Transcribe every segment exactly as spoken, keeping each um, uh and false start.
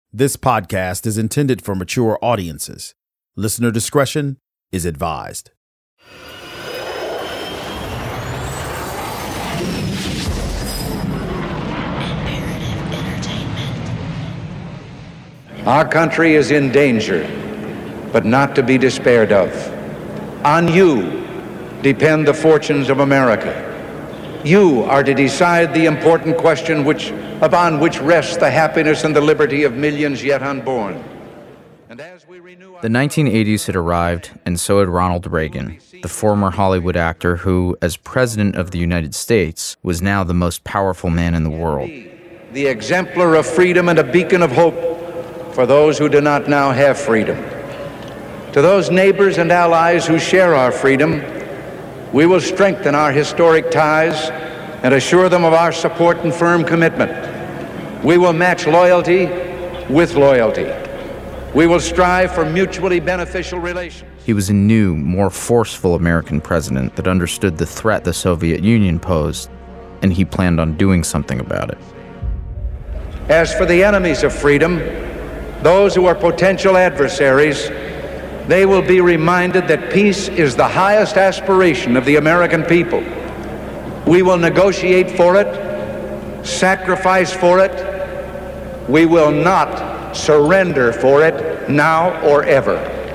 This podcast is intended for mature audiences. Listener discretion is advised. Our country is in danger, but not to be despaired of. On you depend the fortunes of America. You are to decide the important question which, upon which rests the happiness and the liberty of millions yet unborn. And as we renew our... The nineteen eighties had arrived, and so had Ronald Reagan, the former Hollywood actor who, as President of the United States, was now the most powerful man in the world. The exemplar of freedom and a beacon of hope for those who do not now have freedom. To those neighbors and allies who share our freedom, we will strengthen our historic ties and assure them of our support and firm commitment. We will match loyalty with loyalty. We will strive for mutually beneficial relations. He was a new, more forceful American president that understood the threat the Soviet Union posed, and he planned on doing something about it. As for the enemies of freedom, those who are potential adversaries, they will be reminded that peace is the highest aspiration of the American people. We will negotiate for it, sacrifice for it. We will not surrender for it now or ever.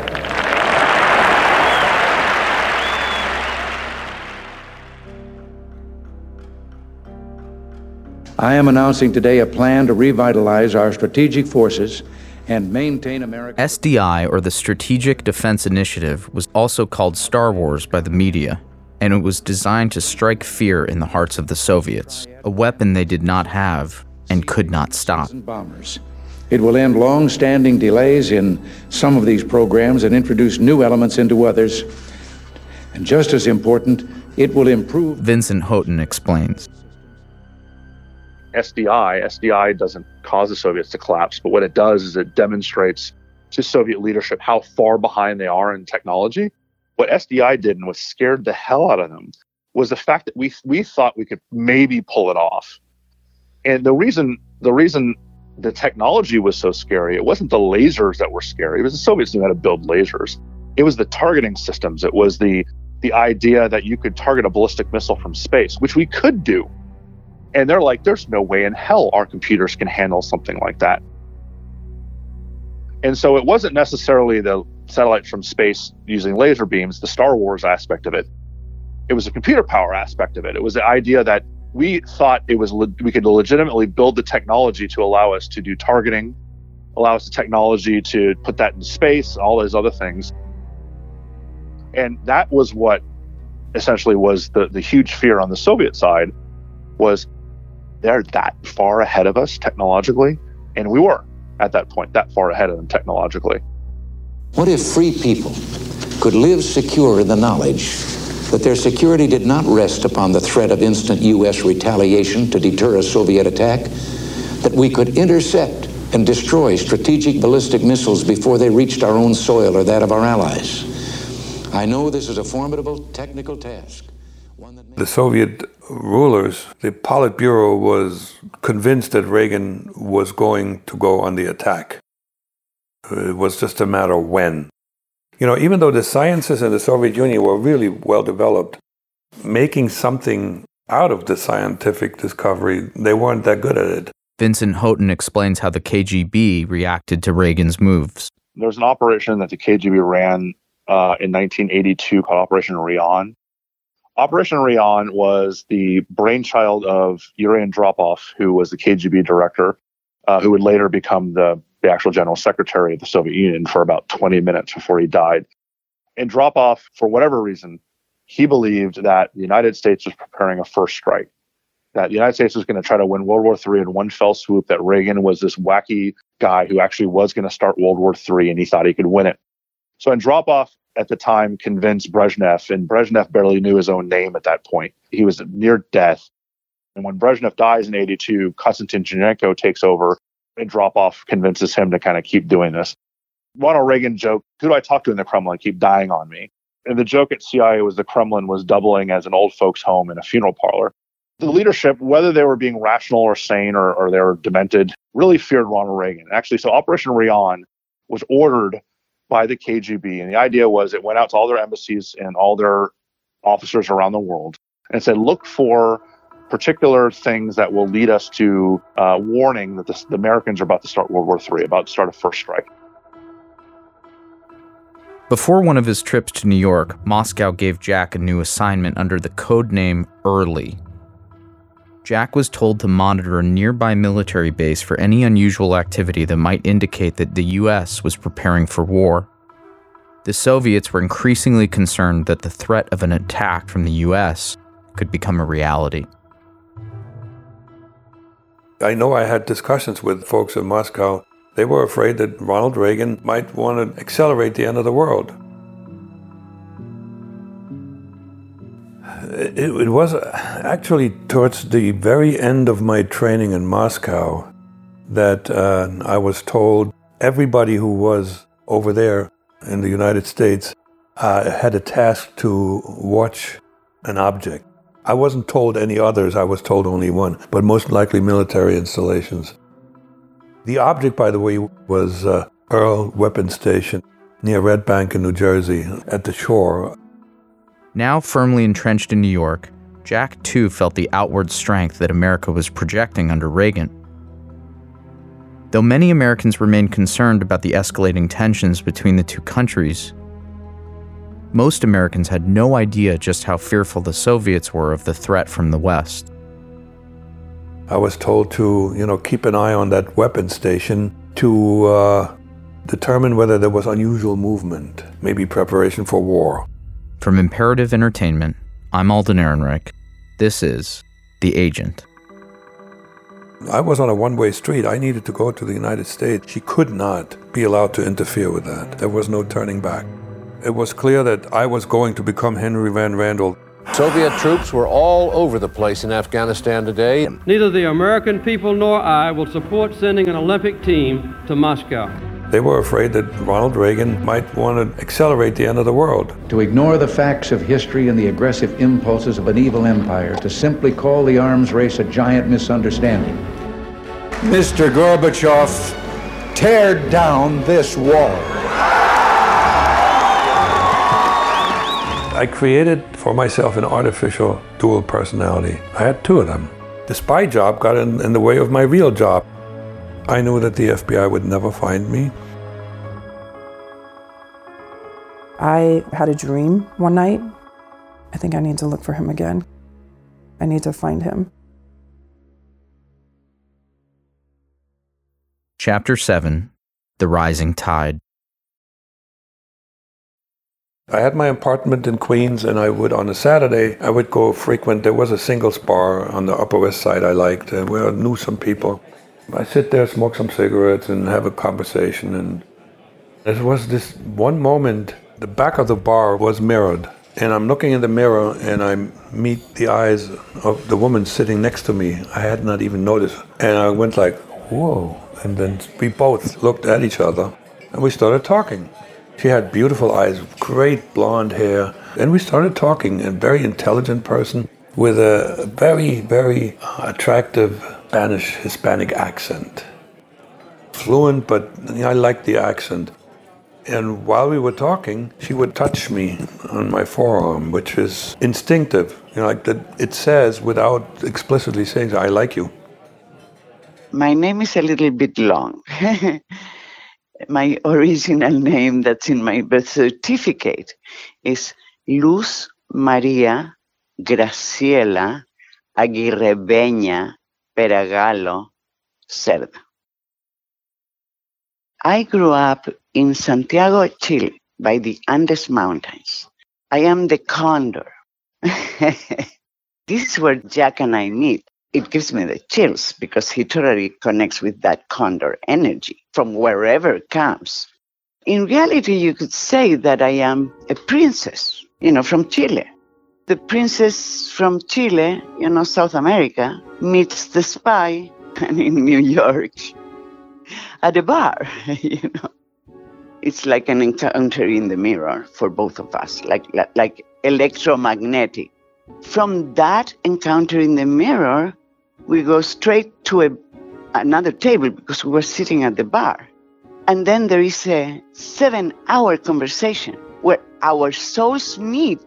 I am announcing today a plan to revitalize our strategic forces and maintain America. S D I, or the Strategic Defense Initiative, was also called Star Wars by the media, and it was designed to strike fear in the hearts of the Soviets, a weapon they did not have and could not stop. Bombers. It will end long-standing delays in some of these programs and introduce new elements into others. And just as important, it will improve... Vincent Houghton explains. S D I, S D I doesn't cause the Soviets to collapse, but what it does is it demonstrates to Soviet leadership how far behind they are in technology. What S D I did and what scared the hell out of them was the fact that we we thought we could maybe pull it off. And the reason the reason the technology was so scary, it wasn't the lasers that were scary. It was the Soviets knew how to build lasers. It was the targeting systems. It was the the idea that you could target a ballistic missile from space, which we could do. And they're like, there's no way in hell our computers can handle something like that. And so it wasn't necessarily the satellites from space using laser beams, the Star Wars aspect of it. It was the computer power aspect of it. It was the idea that we thought it was le- we could legitimately build the technology to allow us to do targeting, allow us the technology to put that in space, all those other things. And that was what essentially was the, the huge fear on the Soviet side, was they're that far ahead of us technologically, and we were, at that point, that far ahead of them technologically. What if free people could live secure in the knowledge that their security did not rest upon the threat of instant U S retaliation to deter a Soviet attack, that we could intercept and destroy strategic ballistic missiles before they reached our own soil or that of our allies? I know this is a formidable technical task. The Soviet rulers, the Politburo, was convinced that Reagan was going to go on the attack. It was just a matter of when. You know, even though the sciences in the Soviet Union were really well developed, making something out of the scientific discovery, they weren't that good at it. Vincent Houghton explains how the K G B reacted to Reagan's moves. There was an operation that the K G B ran uh, in nineteen eighty-two called Operation Rion. Operation Rion was the brainchild of Yuri Andropov, who was the K G B director, uh, who would later become the, the actual general secretary of the Soviet Union for about twenty minutes before he died. Andropov, for whatever reason, he believed that the United States was preparing a first strike, that the United States was going to try to win World War Three in one fell swoop, that Reagan was this wacky guy who actually was going to start World War Three, and he thought he could win it. So Andropov at the time convinced Brezhnev, and Brezhnev barely knew his own name at that point. He was near death. And when Brezhnev dies in eighty-two, Konstantin Chernenko takes over, and Andropov convinces him to kind of keep doing this. Ronald Reagan joked, who do I talk to in the Kremlin? Keep dying on me. And the joke at C I A was the Kremlin was doubling as an old folks' home and a funeral parlor. The leadership, whether they were being rational or sane or, or they were demented, really feared Ronald Reagan. Actually, so Operation Rion was ordered by the K G B. And the idea was it went out to all their embassies and all their officers around the world and said, look for particular things that will lead us to uh, warning that the, the Americans are about to start World War Three, about to start a first strike. Before one of his trips to New York, Moscow gave Jack a new assignment under the code name Early. Jack was told to monitor a nearby military base for any unusual activity that might indicate that the U S was preparing for war. The Soviets were increasingly concerned that the threat of an attack from the U S could become a reality. I know I had discussions with folks in Moscow. They were afraid that Ronald Reagan might want to accelerate the end of the world. It, it was actually towards the very end of my training in Moscow that uh, I was told everybody who was over there in the United States uh, had a task to watch an object. I wasn't told any others, I was told only one, but most likely military installations. The object, by the way, was uh, Earl Weapon Station near Red Bank in New Jersey at the shore. Now firmly entrenched in New York, Jack too felt the outward strength that America was projecting under Reagan. Though many Americans remained concerned about the escalating tensions between the two countries, most Americans had no idea just how fearful the Soviets were of the threat from the West. I was told to, you know, keep an eye on that weapon station to uh, determine whether there was unusual movement, maybe preparation for war. From Imperative Entertainment, I'm Alden Ehrenreich. This is The Agent. I was on a one-way street. I needed to go to the United States. She could not be allowed to interfere with that. There was no turning back. It was clear that I was going to become Henry Van Randall. Soviet troops were all over the place in Afghanistan today. Neither the American people nor I will support sending an Olympic team to Moscow. They were afraid that Ronald Reagan might want to accelerate the end of the world. To ignore the facts of history and the aggressive impulses of an evil empire, to simply call the arms race a giant misunderstanding. Mister Gorbachev, tear down this wall. I created for myself an artificial dual personality. I had two of them. The spy job got in, in the way of my real job. I knew that the F B I would never find me. I had a dream one night. I think I need to look for him again. I need to find him. Chapter seven, The Rising Tide. I had my apartment in Queens, and I would, on a Saturday, I would go frequent. There was a singles bar on the Upper West Side I liked, uh, where I knew some people. I sit there, smoke some cigarettes, and have a conversation. And there was this one moment, the back of the bar was mirrored. And I'm looking in the mirror, and I meet the eyes of the woman sitting next to me. I had not even noticed. And I went like, whoa. And then we both looked at each other, and we started talking. She had beautiful eyes, great blonde hair. And we started talking, a very intelligent person with a very, very attractive Spanish, Hispanic accent. Fluent, but I liked the accent. And while we were talking, she would touch me on my forearm, which is instinctive. You know, like that it says without explicitly saying, I like you. My name is a little bit long. My original name that's in my birth certificate is Luz Maria Graciela Aguirrebeña Peragalo Cerda. I grew up in Santiago, Chile, by the Andes Mountains. I am the condor. This is where Jack and I meet. It gives me the chills because he totally connects with that condor energy from wherever it comes. In reality, you could say that I am a princess, you know, from Chile. The princess from Chile, you know, South America, meets the spy in New York at a bar, you know. It's like an encounter in the mirror for both of us, like, like, like electromagnetic From that encounter in the mirror, we go straight to a, another table because we were sitting at the bar. And then there is a seven-hour conversation where our souls meet.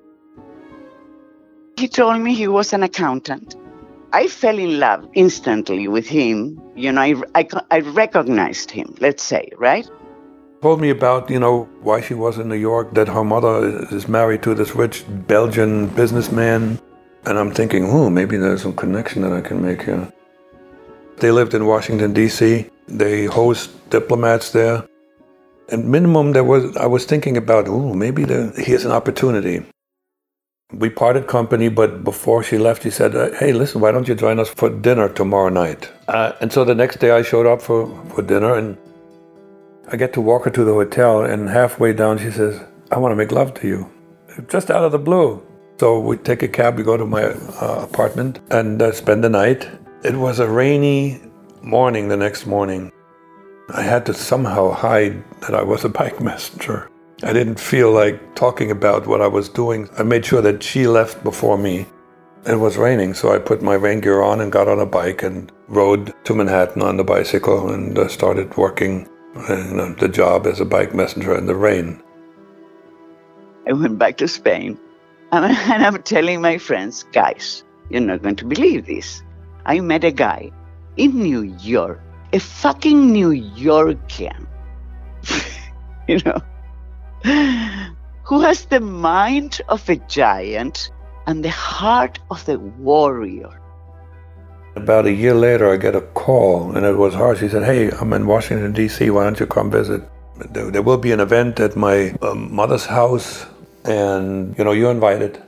He told me he was an accountant. I fell in love instantly with him. You know, I, I, I recognized him, let's say, right? Told me about, you know, why she was in New York, that her mother is married to this rich Belgian businessman. And I'm thinking, oh, maybe there's some connection that I can make here. They lived in Washington, D C. They host diplomats there. At minimum, there was I was thinking about, oh, maybe there, here's an opportunity. We parted company, but before she left, she said, hey, listen, why don't you join us for dinner tomorrow night? Uh, and so the next day I showed up for, for dinner, and I get to walk her to the hotel, and halfway down she says, I want to make love to you. Just out of the blue. So we take a cab, we go to my uh, apartment and uh, spend the night. It was a rainy morning the next morning. I had to somehow hide that I was a bike messenger. I didn't feel like talking about what I was doing. I made sure that she left before me. It was raining, so I put my rain gear on and got on a bike and rode to Manhattan on the bicycle and uh, started working uh, you know, the job as a bike messenger in the rain. I went back to Spain, and I'm telling my friends, guys, you're not going to believe this. I met a guy in New York, a fucking New Yorkian, you know, who has the mind of a giant and the heart of the warrior. About a year later, I get a call, and it was her. She said, hey, I'm in Washington, D C. Why don't you come visit? There, there will be an event at my um, mother's house, and, you know, you're invited.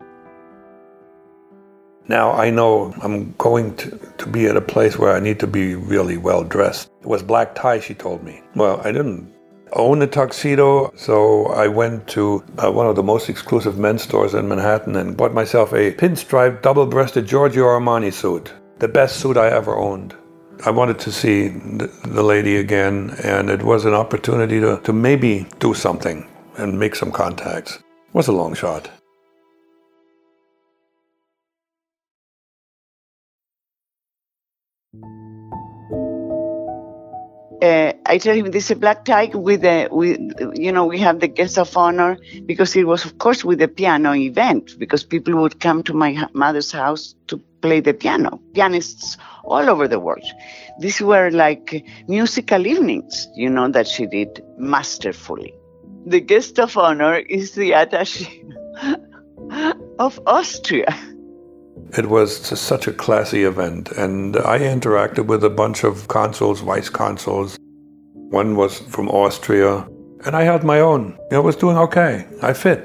Now I know I'm going to, to be at a place where I need to be really well dressed. It was black tie, she told me. Well, I didn't own a tuxedo, so I went to uh, one of the most exclusive men's stores in Manhattan and bought myself a pinstripe, double-breasted Giorgio Armani suit, the best suit I ever owned. I wanted to see the, the lady again, and it was an opportunity to, to maybe do something and make some contacts. It was a long shot. Uh, I tell him this is a black tie with a, with, you know, we have the guest of honor because it was, of course, with a piano event because people would come to my mother's house to play the piano. Pianists all over the world. These were like musical evenings, you know, that she did masterfully. The guest of honor is the attaché of Austria. It was such a classy event, and I interacted with a bunch of consuls, vice consuls. One was from Austria, and I held my own. I was doing okay. I fit.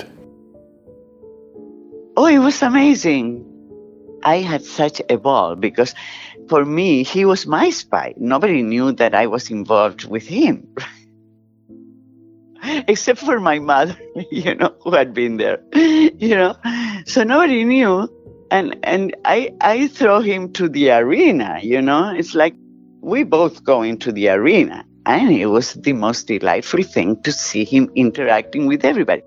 Oh, it was amazing. I had such a ball because for me, he was my spy. Nobody knew that I was involved with him. Except for my mother, you know, who had been there, you know. So nobody knew. And and I, I throw him to the arena, you know. It's like we both go into the arena. And it was the most delightful thing to see him interacting with everybody.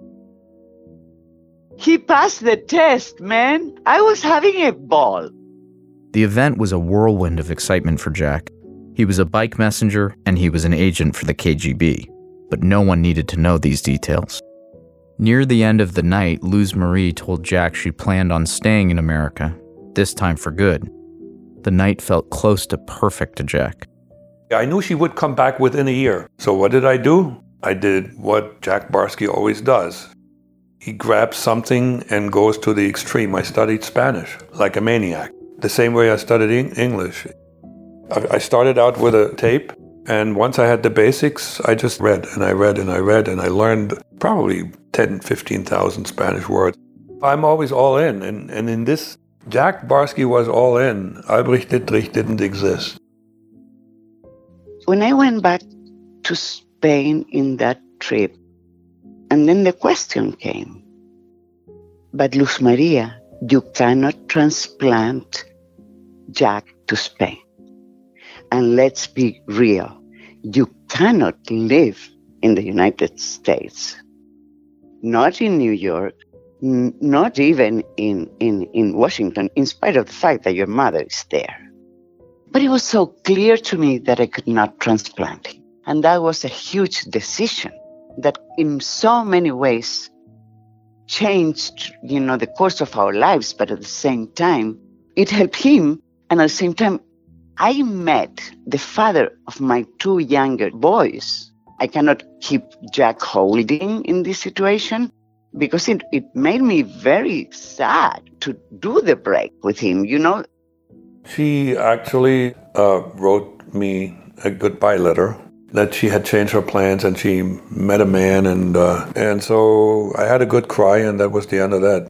He passed the test, man. I was having a ball. The event was a whirlwind of excitement for Jack. He was a bike messenger, and he was an agent for the K G B. But no one needed to know these details. Near the end of the night, Luz Marie told Jack she planned on staying in America, this time for good. The night felt close to perfect to Jack. I knew she would come back within a year. So what did I do? I did what Jack Barsky always does. He grabs something and goes to the extreme. I studied Spanish like a maniac, the same way I studied English. I started out with a tape, and once I had the basics, I just read and I read and I read and I learned probably ten, fifteen thousand Spanish words. I'm always all in, and, and in this, Jack Barsky was all in. Albrecht Dittrich didn't exist. When I went back to Spain in that trip, and then the question came, but Luz Maria, you cannot transplant Jack to Spain. And let's be real, you cannot live in the United States, not in New York, N- not even in, in, in Washington, in spite of the fact that your mother is there. But it was so clear to me that I could not transplant him. And that was a huge decision that in so many ways changed, you know, the course of our lives, but at the same time, it helped him. And at the same time, I met the father of my two younger boys. I cannot keep Jack holding in this situation because it, it made me very sad to do the break with him, you know. She actually uh, wrote me a goodbye letter that she had changed her plans and she met a man, and uh, and so I had a good cry, and that was the end of that.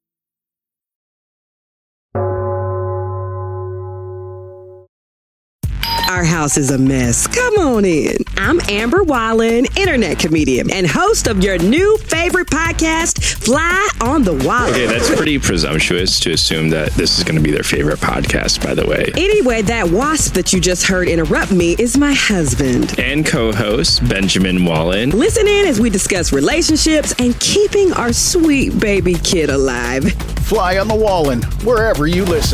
Our house is a mess. Come on in. I'm Amber Wallen, internet comedian and host of your new favorite podcast, Fly on the Wall. Okay, that's pretty presumptuous to assume that this is going to be their favorite podcast, by the way. Anyway, that wasp that you just heard interrupt me is my husband. And co-host, Benjamin Wallen. Listen in as we discuss relationships and keeping our sweet baby kid alive. Fly on the Wallen, wherever you listen.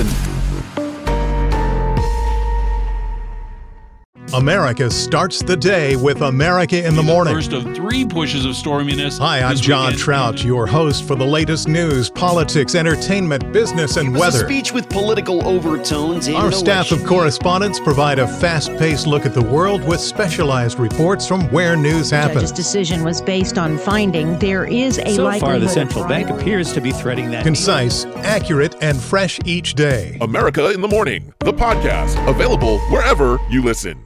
America starts the day with America in the Morning. The first of three pushes of storminess. Hi, I'm John Trout, your host for the latest news, politics, entertainment, business, and weather. A speech with political overtones. Our staff of correspondents provide a fast-paced look at the world with specialized reports from where news happens. The judge's decision was based on finding there is a so likelihood. So far, the central bank appears to be threading that. Concise, accurate, and fresh each day. America in the Morning, the podcast, available wherever you listen.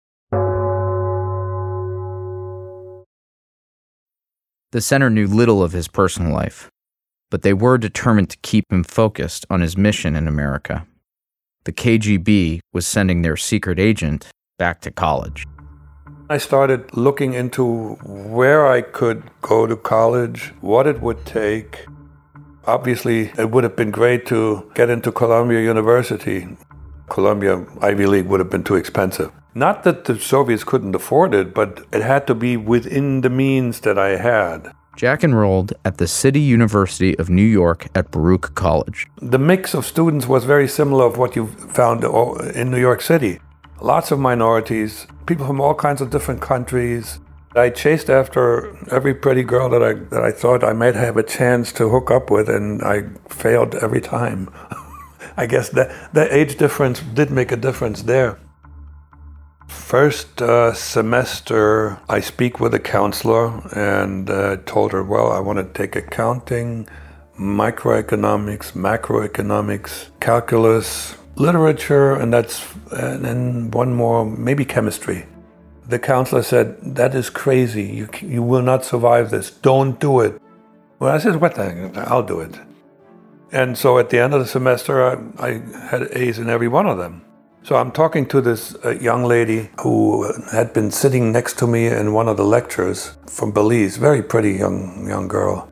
The center knew little of his personal life, but they were determined to keep him focused on his mission in America. The K G B was sending their secret agent back to college. I started looking into where I could go to college, what it would take. Obviously, it would have been great to get into Columbia University. Columbia Ivy League would have been too expensive. Not that the Soviets couldn't afford it, but it had to be within the means that I had. Jack enrolled at the City University of New York at Baruch College. The mix of students was very similar of what you found in New York City. Lots of minorities, people from all kinds of different countries. I chased after every pretty girl that I that I thought I might have a chance to hook up with, and I failed every time. I guess that the age difference did make a difference there. First uh, semester, I speak with a counselor and uh, told her, well, I want to take accounting, microeconomics, macroeconomics, calculus, literature, and that's and then one more, maybe chemistry. The counselor said, that is crazy. You you will not survive this. Don't do it. Well, I said, what the heck? I'll do it. And so at the end of the semester, I, I had A's in every one of them. So I'm talking to this uh, young lady who had been sitting next to me in one of the lectures from Belize, very pretty young young girl.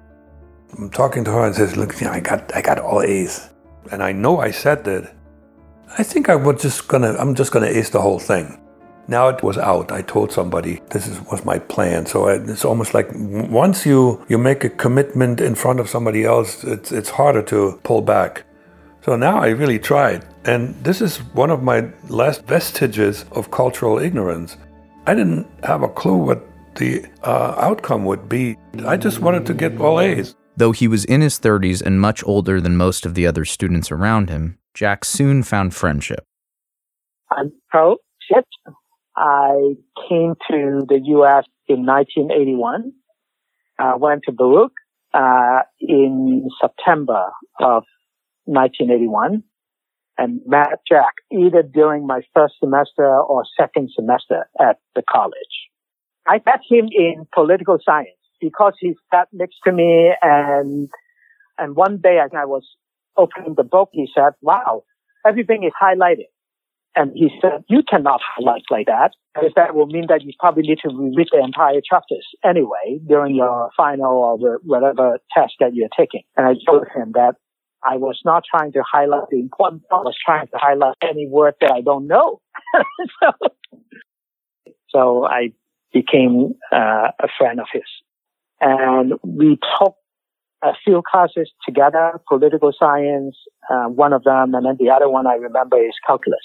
I'm talking to her and says, look, you know, I got I got all A's. And I know I said that. I think I was just gonna I'm just gonna ace the whole thing. Now it was out. I told somebody this is, was my plan. So I, it's almost like once you, you make a commitment in front of somebody else, it's it's harder to pull back. So now I really tried. And this is one of my last vestiges of cultural ignorance. I didn't have a clue what the uh, outcome would be. I just wanted to get all A's. Though he was in his thirties and much older than most of the other students around him, Jack soon found friendship. I'm Pro Chip. I came to the U S in nineteen eighty-one. I went to Baruch uh, in September of nineteen eighty-one and met Jack either during my first semester or second semester at the college. I met him in political science because he sat next to me, and and one day as I was opening the book, he said, wow, everything is highlighted. And he said, you cannot highlight like that, because that will mean that you probably need to reread the entire chapters anyway during your final or whatever test that you're taking. And I told him that I was not trying to highlight the important part. I was trying to highlight any word that I don't know. so, so I became uh, a friend of his. And we talked a few classes together, political science, uh, one of them, and then the other one I remember is calculus.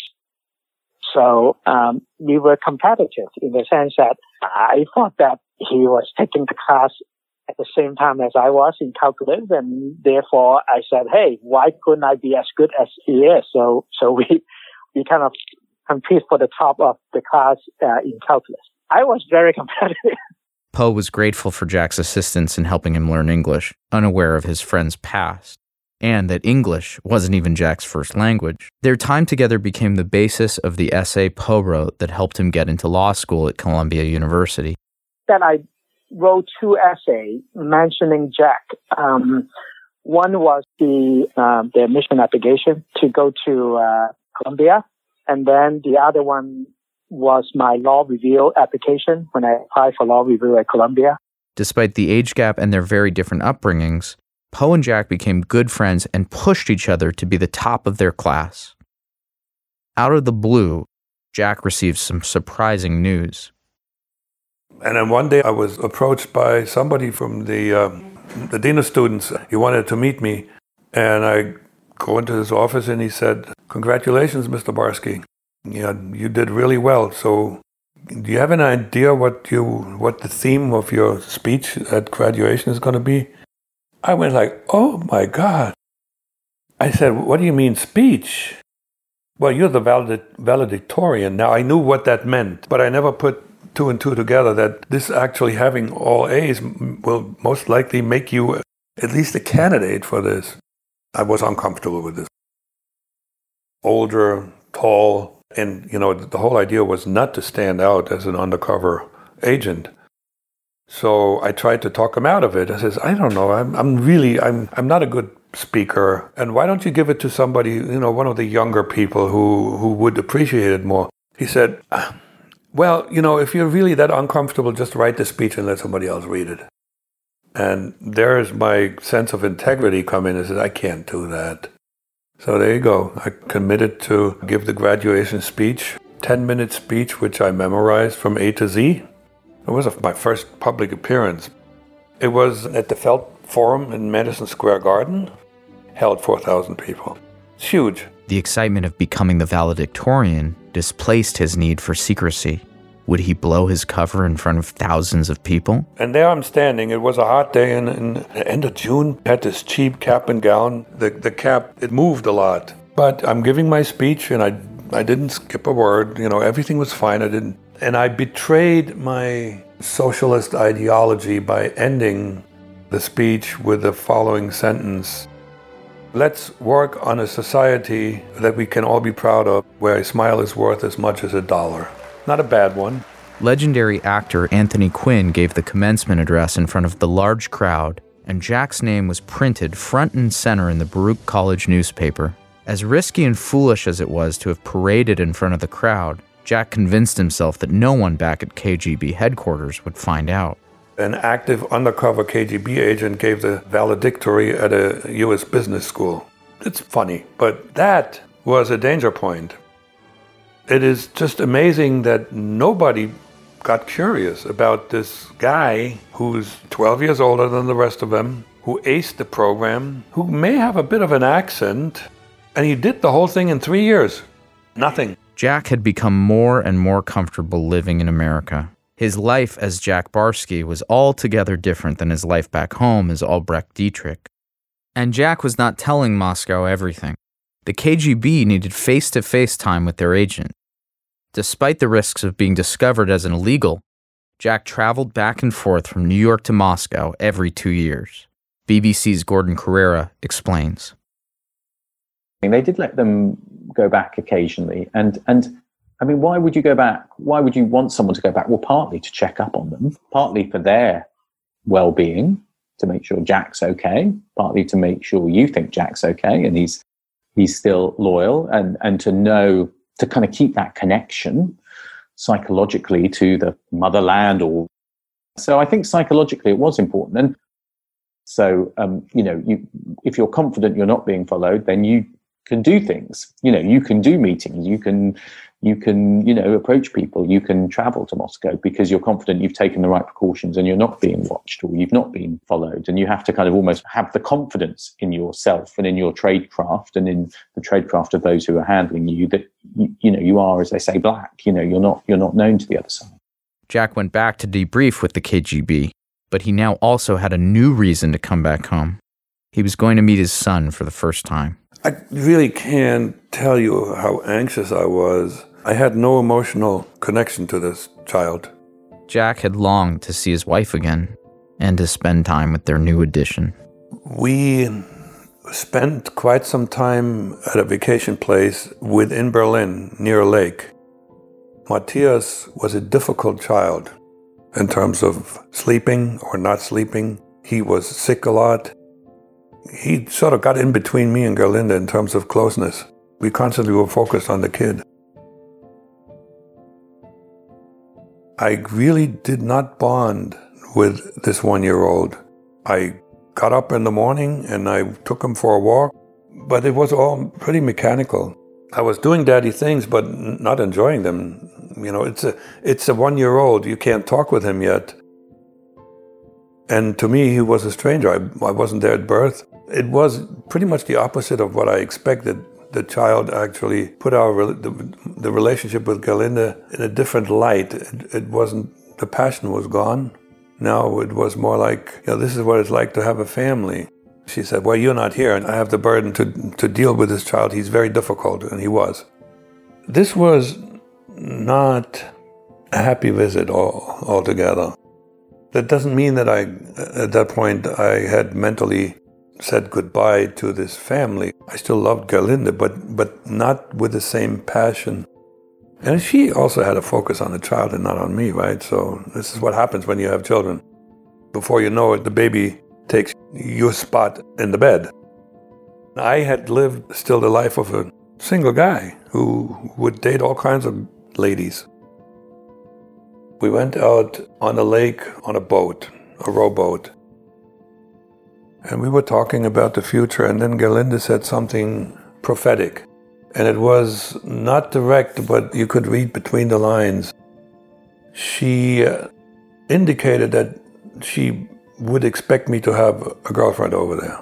So um, we were competitive in the sense that I thought that he was taking the class at the same time as I was in calculus, and therefore I said, hey, why couldn't I be as good as he is? So so we we kind of compete for the top of the class uh, in calculus. I was very competitive. Poe was grateful for Jack's assistance in helping him learn English, unaware of his friend's past, and that English wasn't even Jack's first language. Their time together became the basis of the essay Poe wrote that helped him get into law school at Columbia University. Then I wrote two essays mentioning Jack. Um, one was the um, the admission application to go to uh, Columbia, and then the other one was my law review application when I applied for law review at Columbia. Despite the age gap and their very different upbringings, Poe and Jack became good friends and pushed each other to be the top of their class. Out of the blue, Jack received some surprising news. And then one day I was approached by somebody from the uh, the dean of students. He wanted to meet me, and I go into his office and he said, "Congratulations, Mister Barsky. Yeah, you did really well. So, do you have an idea what you what the theme of your speech at graduation is going to be?" I went like, "Oh my God!" I said, "What do you mean speech?" "Well, you're the valedict- valedictorian." Now I knew what that meant, but I never put two and two together. That this actually having all A's will most likely make you at least a candidate for this. I was uncomfortable with this. Older, tall. And, you know, the whole idea was not to stand out as an undercover agent. So I tried to talk him out of it. I says, I don't know, I'm I'm really, I'm I'm not a good speaker. And why don't you give it to somebody, you know, one of the younger people who, who would appreciate it more? He said, well, you know, if you're really that uncomfortable, just write the speech and let somebody else read it. And there's my sense of integrity come in and says, I can't do that. So there you go. I committed to give the graduation speech, ten-minute speech, which I memorized from A to Z. It was my first public appearance. It was at the Felt Forum in Madison Square Garden, held four thousand people. It's huge. The excitement of becoming the valedictorian displaced his need for secrecy. Would he blow his cover in front of thousands of people? And there I'm standing. It was a hot day in, in the end of June. I had this cheap cap and gown. The the cap, it moved a lot. But I'm giving my speech and I I didn't skip a word. You know, everything was fine. I didn't. And I betrayed my socialist ideology by ending the speech with the following sentence. Let's work on a society that we can all be proud of, where a smile is worth as much as a dollar. Not a bad one. Legendary actor Anthony Quinn gave the commencement address in front of the large crowd, and Jack's name was printed front and center in the Baruch College newspaper. As risky and foolish as it was to have paraded in front of the crowd, Jack convinced himself that no one back at K G B headquarters would find out. An active undercover K G B agent gave the valedictory at a U S business school. It's funny, but that was a danger point. It is just amazing that nobody got curious about this guy who's twelve years older than the rest of them, who aced the program, who may have a bit of an accent, and he did the whole thing in three years. Nothing. Jack had become more and more comfortable living in America. His life as Jack Barsky was altogether different than his life back home as Albrecht Dietrich. And Jack was not telling Moscow everything. The K G B needed face-to-face time with their agent. Despite the risks of being discovered as an illegal, Jack traveled back and forth from New York to Moscow every two years. B B C's Gordon Carrera explains. They did let them go back occasionally. And, and I mean, why would you go back? Why would you want someone to go back? Well, partly to check up on them, partly for their well-being, to make sure Jack's okay, partly to make sure you think Jack's okay and he's he's still loyal, and, and to know, to kind of keep that connection psychologically to the motherland. Or so I think psychologically it was important. And so, um, you know, you, if you're confident you're not being followed, then you can do things. You know, you can do meetings, you can you can, you know, approach people, you can travel to Moscow because you're confident you've taken the right precautions and you're not being watched or you've not been followed. And you have to kind of almost have the confidence in yourself and in your tradecraft and in the tradecraft of those who are handling you that, you, you know, you are, as they say, black. You know, you're not, you're not known to the other side. Jack went back to debrief with the K G B, but he now also had a new reason to come back home. He was going to meet his son for the first time. I really can't tell you how anxious I was. I had no emotional connection to this child. Jack had longed to see his wife again and to spend time with their new addition. We spent quite some time at a vacation place within Berlin near a lake. Matthias was a difficult child in terms of sleeping or not sleeping. He was sick a lot. He sort of got in between me and Gerlinde in terms of closeness. We constantly were focused on the kid. I really did not bond with this one-year-old. I got up in the morning and I took him for a walk, but it was all pretty mechanical. I was doing daddy things, but not enjoying them. You know, it's a it's a one-year-old. You can't talk with him yet. And to me, he was a stranger. I, I wasn't there at birth. It was pretty much the opposite of what I expected. The child actually put our the, the relationship with Gerlinde in a different light. It, it wasn't, the passion was gone. Now it was more like, you know, this is what it's like to have a family. She said, well, you're not here, and I have the burden to, to deal with this child. He's very difficult, and he was. This was not a happy visit all, altogether. That doesn't mean that I, at that point, I had mentally said goodbye to this family. I still loved Gerlinde, but but not with the same passion. And she also had a focus on the child and not on me, right? So this is what happens when you have children. Before you know it, the baby takes your spot in the bed. I had lived still the life of a single guy who would date all kinds of ladies. We went out on a lake on a boat, a rowboat. And we were talking about the future, and then Gerlinde said something prophetic. And it was not direct, but you could read between the lines. She uh, indicated that she would expect me to have a girlfriend over there.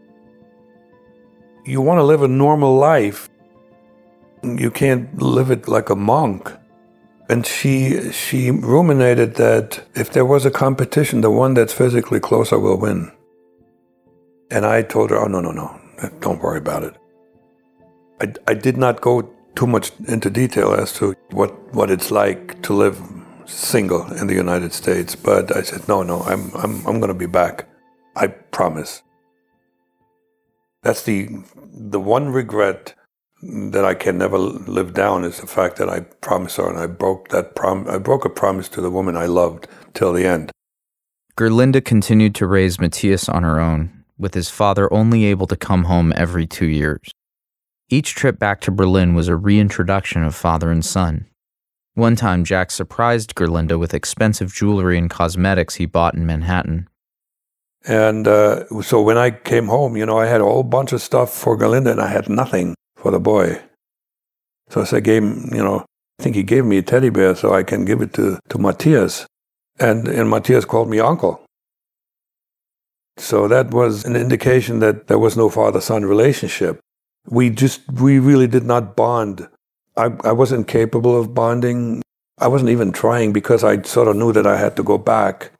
You want to live a normal life. You can't live it like a monk. And she she ruminated that if there was a competition, the one that's physically closer will win. And I told her, oh, no, no, no, don't worry about it. I, I did not go too much into detail as to what, what it's like to live single in the United States, but I said, no, no, I'm I'm I'm going to be back. I promise. That's the the one regret that I can never live down is the fact that I promised her, and I broke that prom. I broke a promise to the woman I loved till the end. Gerlinde continued to raise Matthias on her own, with his father only able to come home every two years. Each trip back to Berlin was a reintroduction of father and son. One time, Jack surprised Gerlinde with expensive jewelry and cosmetics he bought in Manhattan. And uh, so when I came home, you know, I had a whole bunch of stuff for Gerlinde, and I had nothing for the boy. So I gave him, you know, I think he gave me a teddy bear so I can give it to, to Matthias. And, and Matthias called me uncle. So that was an indication that there was no father-son relationship. We just, we really did not bond. I, I wasn't capable of bonding. I wasn't even trying because I sort of knew that I had to go back.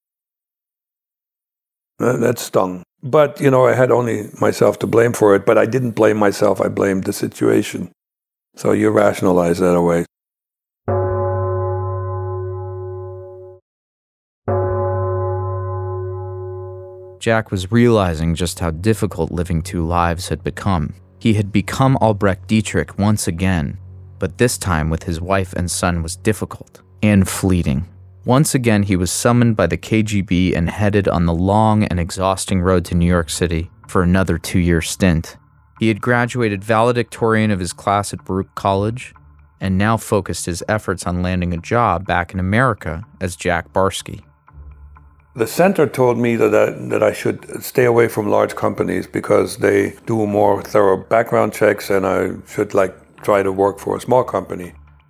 That, that stung. But, you know, I had only myself to blame for it, but I didn't blame myself. I blamed the situation. So you rationalize that away. Jack was realizing just how difficult living two lives had become. He had become Albrecht Dietrich once again, but this time with his wife and son was difficult and fleeting. Once again, he was summoned by the K G B and headed on the long and exhausting road to New York City for another two-year stint. He had graduated valedictorian of his class at Baruch College and now focused his efforts on landing a job back in America as Jack Barsky. The center told me that I, that I should stay away from large companies because they do more thorough background checks, and I should like try to work for a small company.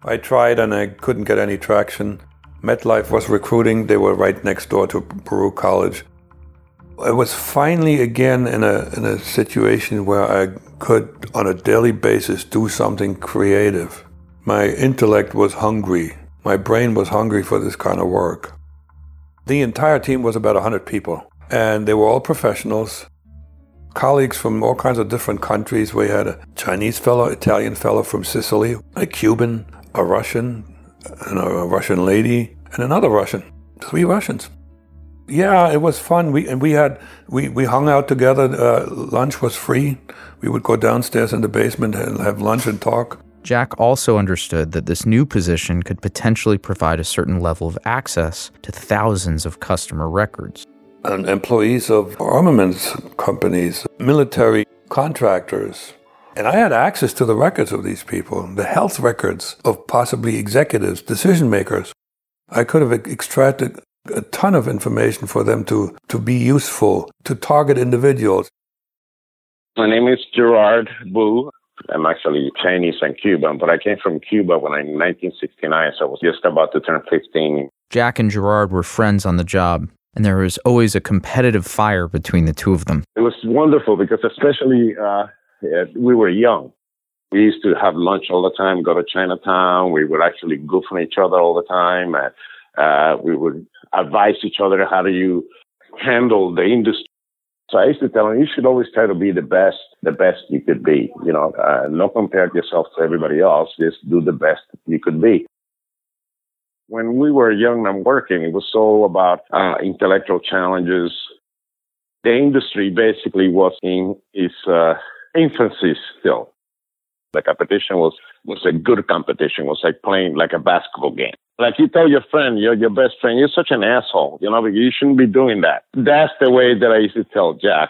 I tried and I couldn't get any traction. MetLife was recruiting. They were right next door to Baruch College. I was finally again in a in a situation where I could, on a daily basis, do something creative. My intellect was hungry. My brain was hungry for this kind of work. The entire team was about one hundred people, and they were all professionals, colleagues from all kinds of different countries. We had a Chinese fellow, Italian fellow from Sicily, a Cuban, a Russian, and a Russian lady, and another Russian. Three Russians. Yeah, it was fun. We and we had we, we hung out together. Uh, lunch was free. We would go downstairs in the basement and have lunch and talk. Jack also understood that this new position could potentially provide a certain level of access to thousands of customer records. And employees of armaments companies, military contractors. And I had access to the records of these people, the health records of possibly executives, decision makers. I could have extracted a ton of information for them to, to be useful, to target individuals. My name is Gerard Wu. I'm actually Chinese and Cuban, but I came from Cuba when I in nineteen sixty-nine, so I was just about to turn fifteen. Jack and Gerard were friends on the job, and there was always a competitive fire between the two of them. It was wonderful because especially uh, we were young. We used to have lunch all the time, go to Chinatown. We would actually goof on each other all the time. And, uh, we would advise each other how do you handle the industry. So I used to tell him, you should always try to be the best, the best you could be. You know, uh, not compare yourself to everybody else. Just do the best you could be. When we were young and working, it was all about uh, intellectual challenges. The industry basically was in its uh, infancy still. The competition was, was a good competition. It was like playing like a basketball game. Like you tell your friend, you're your best friend, you're such an asshole. You know, you shouldn't be doing that. That's the way that I used to tell Jack.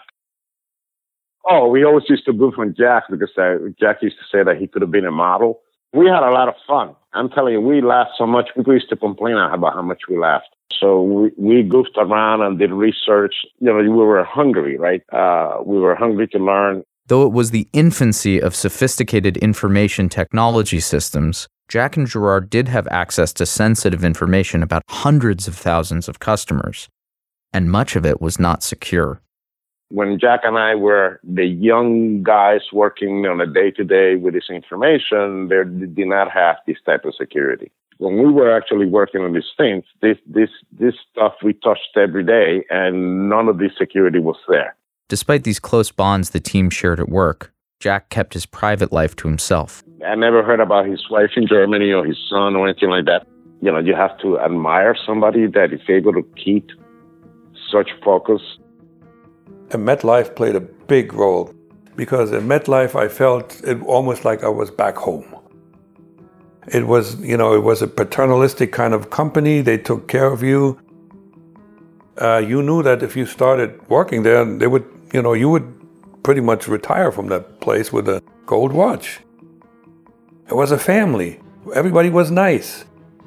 Oh, we always used to goof on Jack because uh, Jack used to say that he could have been a model. We had a lot of fun. I'm telling you, we laughed so much. People used to complain about how much we laughed. So we, we goofed around and did research. You know, we were hungry, right? Uh, we were hungry to learn. Though it was the infancy of sophisticated information technology systems, Jack and Gerard did have access to sensitive information about hundreds of thousands of customers, and much of it was not secure. When Jack and I were the young guys working on a day-to-day with this information, they did not have this type of security. When we were actually working on these things, this this this stuff we touched every day, and none of this security was there. Despite these close bonds the team shared at work, Jack kept his private life to himself. I never heard about his wife in Germany or his son or anything like that. You know, you have to admire somebody that is able to keep such focus. And MetLife played a big role because in MetLife I felt it almost like I was back home. It was, you know, it was a paternalistic kind of company. They took care of you. Uh, you knew that if you started working there, they would, you know, you would pretty much retire from that place with a gold watch. It was a family. Everybody was nice.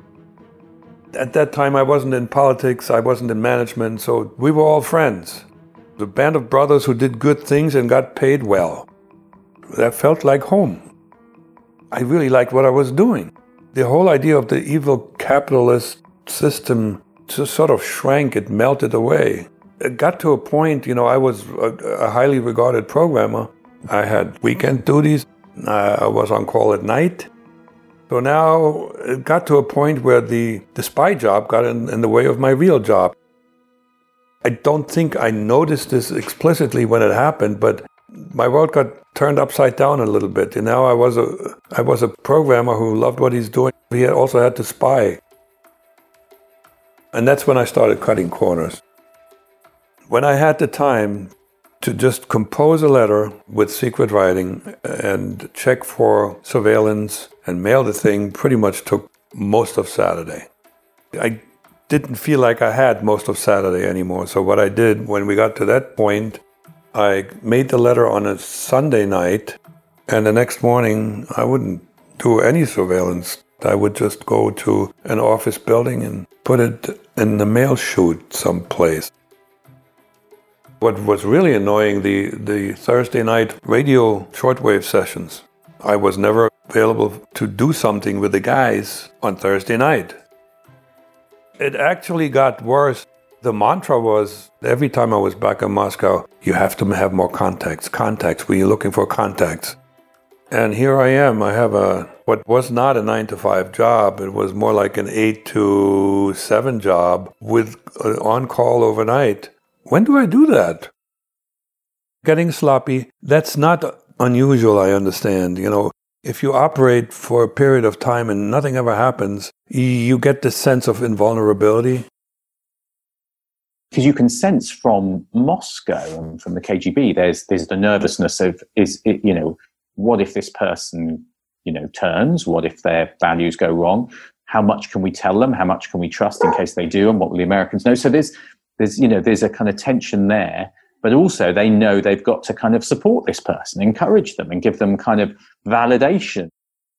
At that time, I wasn't in politics. I wasn't in management, so we were all friends. The band of brothers who did good things and got paid well. That felt like home. I really liked what I was doing. The whole idea of the evil capitalist system just sort of shrank. It melted away. It got to a point, you know, I was a, a highly regarded programmer. I had weekend duties. I was on call at night. So now it got to a point where the, the spy job got in, in the way of my real job. I don't think I noticed this explicitly when it happened, but my world got turned upside down a little bit. And now I was a I was a programmer who loved what he's doing. He also had to spy. And that's when I started cutting corners. When I had the time to just compose a letter with secret writing and check for surveillance and mail the thing pretty much took most of Saturday. I didn't feel like I had most of Saturday anymore. So what I did when we got to that point, I made the letter on a Sunday night, and the next morning I wouldn't do any surveillance. I would just go to an office building and put it in the mail chute someplace. What was really annoying, the, the Thursday night radio shortwave sessions. I was never available to do something with the guys on Thursday night. It actually got worse. The mantra was, every time I was back in Moscow, you have to have more contacts, contacts, when you're looking for contacts. And here I am, I have a, what was not a nine to five job, it was more like an eight to seven job with uh, on call overnight. When do I do that? Getting sloppy, that's not unusual, I understand. You know, if you operate for a period of time and nothing ever happens, you get this sense of invulnerability. Because you can sense from Moscow and from the K G B, there's there's the nervousness of, is it, you know, what if this person, you know, turns? What if their values go wrong? How much can we tell them? How much can we trust in case they do? And what will the Americans know? So there's there's you know there's a kind of tension there. But also they know they've got to kind of support this person, encourage them and give them kind of validation.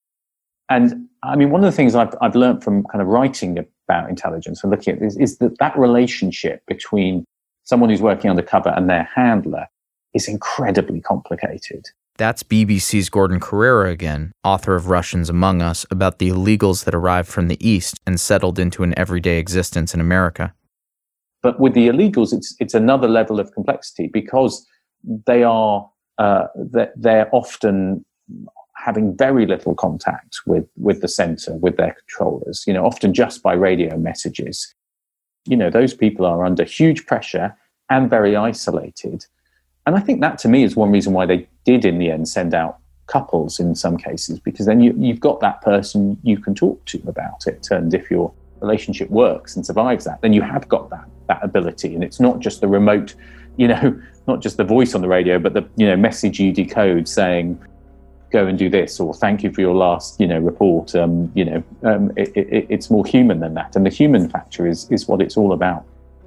And I mean, one of the things I've, I've learned from kind of writing about intelligence and looking at this is that that relationship between someone who's working undercover and their handler is incredibly complicated. That's B B C's Gordon Corera again, author of Russians Among Us, about the illegals that arrived from the East and settled into an everyday existence in America. But with the illegals, it's it's another level of complexity because they are uh, they're often having very little contact with, with the center, with their controllers, you know, often just by radio messages. You know, those people are under huge pressure and very isolated. And I think that to me is one reason why they did in the end send out couples in some cases, because then you, you've got that person you can talk to about it. And if your relationship works and survives that, then you have got that that ability. And it's not just the remote, you know, not just the voice on the radio, but the, you know, message you decode saying, go and do this, or thank you for your last, you know, report. Um, you know, um, it, it, it's more human than that. And the human factor is is what it's all about.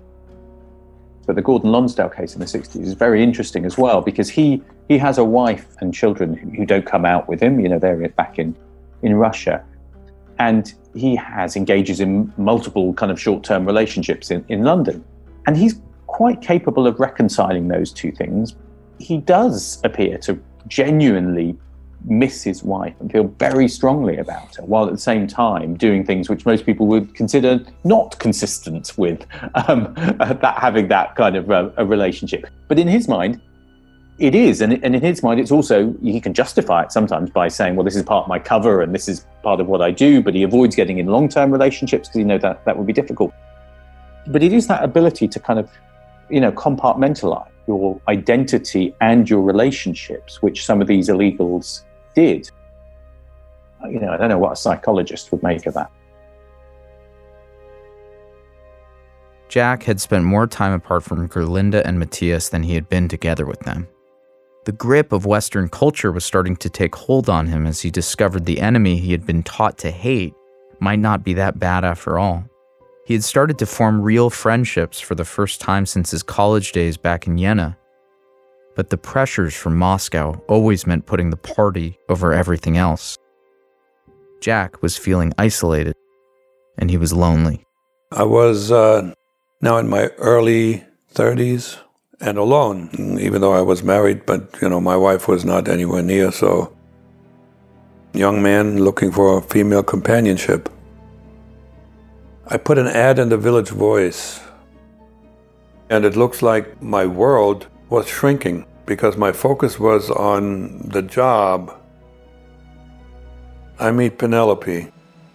But the Gordon Lonsdale case in the sixties is very interesting as well, because he he has a wife and children who, who don't come out with him. You know, they're back in, in Russia. And he has engages in multiple kind of short-term relationships in, in London. And he's quite capable of reconciling those two things. He does appear to genuinely miss his wife and feel very strongly about her, while at the same time doing things which most people would consider not consistent with um, that having that kind of uh, a relationship. But in his mind, it is. And, and in his mind, it's also, he can justify it sometimes by saying, well, this is part of my cover and this is part of what I do, but he avoids getting in long-term relationships because he knows that that would be difficult. But it is that ability to kind of, you know, compartmentalize your identity and your relationships, which some of these illegals did. You know, I don't know what a psychologist would make of that. Jack had spent more time apart from Gerlinda and Matthias than he had been together with them. The grip of Western culture was starting to take hold on him as he discovered the enemy he had been taught to hate might not be that bad after all. He had started to form real friendships for the first time since his college days back in Vienna. But the pressures from Moscow always meant putting the party over everything else. Jack was feeling isolated, and he was lonely. I was uh, now in my early thirties and alone, even though I was married, but, you know, my wife was not anywhere near, so young man looking for female companionship. I put an ad in the Village Voice, and it looks like my world was shrinking because my focus was on the job. I meet Penelope,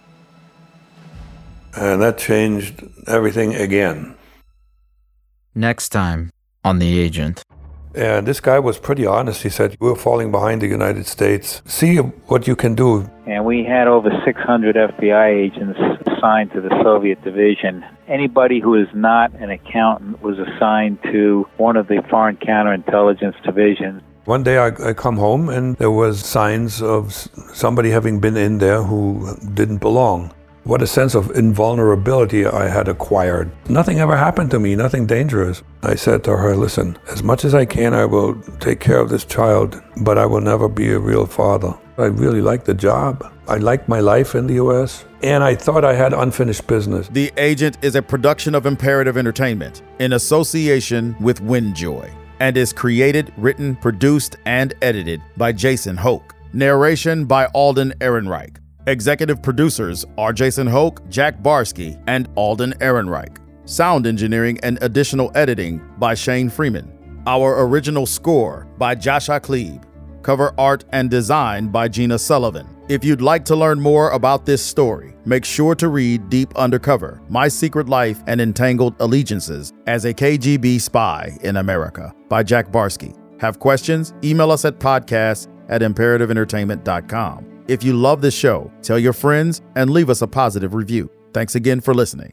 and that changed everything again. Next time on The Agent. And this guy was pretty honest. He said, we're falling behind the United States. See what you can do. And we had over six hundred F B I agents assigned to the Soviet division. Anybody who is not an accountant was assigned to one of the foreign counterintelligence divisions. One day I, I come home and there was signs of somebody having been in there who didn't belong. What a sense of invulnerability I had acquired. Nothing ever happened to me, nothing dangerous. I said to her, listen, as much as I can, I will take care of this child, but I will never be a real father. I really liked the job. I liked my life in the U S, and I thought I had unfinished business. The Agent is a production of Imperative Entertainment in association with WindJoy and is created, written, produced, and edited by Jason Hoke. Narration by Alden Ehrenreich. Executive producers are Jason Hoke, Jack Barsky, and Alden Ehrenreich. Sound engineering and additional editing by Shane Freeman. Our original score by Josh Klebe. Cover art and design by Gina Sullivan. If you'd like to learn more about this story, make sure to read Deep Undercover, My Secret Life and Entangled Allegiances as a K G B Spy in America by Jack Barsky. Have questions? Email us at podcast at imperative entertainment dot com. If you love this show, tell your friends and leave us a positive review. Thanks again for listening.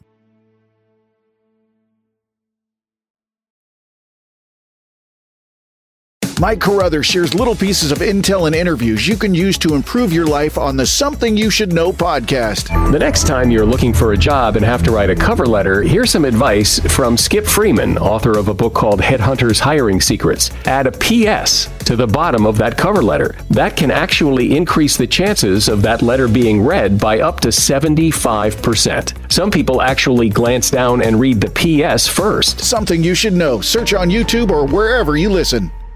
Mike Carruthers shares little pieces of intel and interviews you can use to improve your life on the Something You Should Know podcast. The next time you're looking for a job and have to write a cover letter, here's some advice from Skip Freeman, author of a book called Headhunters Hiring Secrets. Add a P S to the bottom of that cover letter. That can actually increase the chances of that letter being read by up to seventy-five percent. Some people actually glance down and read the P S first. Something You Should Know. Search on YouTube or wherever you listen.